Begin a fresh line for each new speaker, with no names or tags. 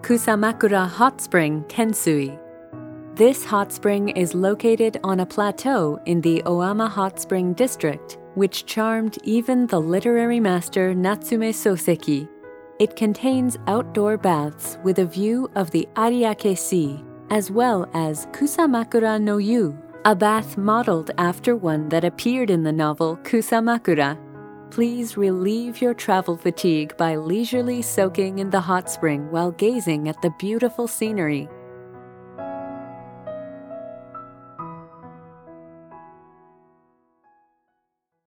Kusamakura Hot Spring, Kensui. This hot spring is located on a plateau in the Oama Hot Spring district, which charmed even the literary master Natsume Soseki. It contains outdoor baths with a view of the Ariake Sea, as well as Kusamakura no Yu, a bath modeled after one that appeared in the novel Kusamakura. Please relieve your travel fatigue by leisurely soaking in the hot spring while gazing at the beautiful scenery.